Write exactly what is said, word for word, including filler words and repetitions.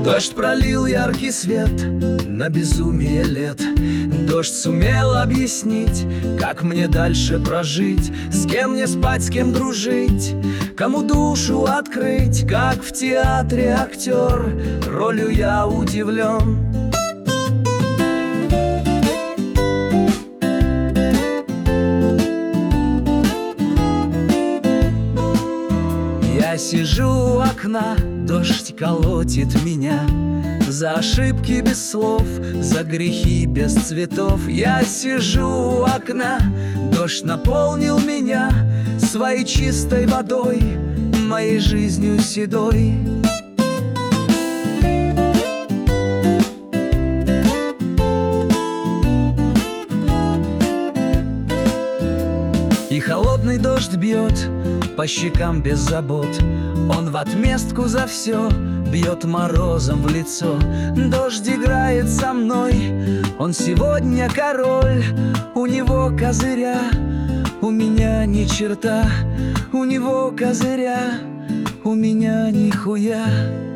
Дождь пролил яркий свет на безумие лет. Дождь сумел объяснить, как мне дальше прожить, с кем мне спать, с кем дружить, кому душу открыть. Как в театре актер, ролью я удивлен. Я сижу у окна, дождь колотит меня за ошибки без слов, за грехи без цветов. Я сижу у окна, дождь наполнил меня своей чистой водой, моей жизнью седой. И холодный дождь бьет по щекам без забот. Он в отместку за все бьет морозом в лицо. Дождь играет со мной, он сегодня король. У него козыря, у меня ни черта. У него козыря, у меня нихуя.